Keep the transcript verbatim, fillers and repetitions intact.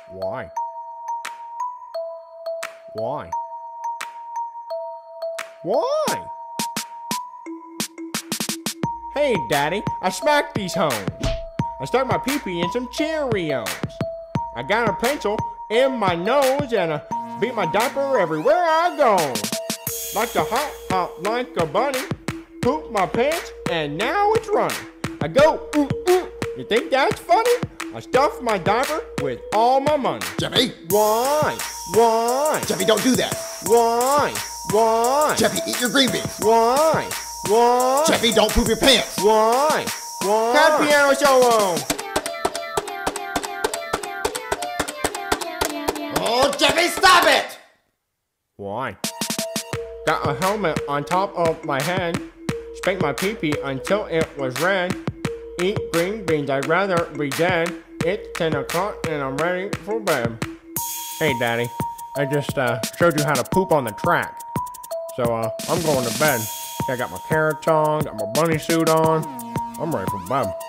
Why? Why? Why? Hey, Daddy, I smacked these hoes. I stuck my pee-pee in some Cheerios. I got a pencil in my nose and I beat my diaper everywhere I go. Like to hop, hop like a bunny, poop my pants and now it's running. I go, ooh, ooh, you think that's funny? I stuff my diaper with all my money. Jeffy? Why? Why? Jeffy, don't do that. Why? Why? Jeffy, eat your green beans. Why? Why? Jeffy, don't poop your pants. Why? Why? Cat piano solo. Oh, Jeffy, stop it! Why? Got a helmet on top of my head. Spanked my pee-pee until it was red. Eat green beans, I'd rather be dead. It's ten o'clock and I'm ready for bed. Hey, Daddy. I just uh, showed you how to poop on the track. So uh, I'm going to bed. I got my carrots on, got my bunny suit on. I'm ready for bed.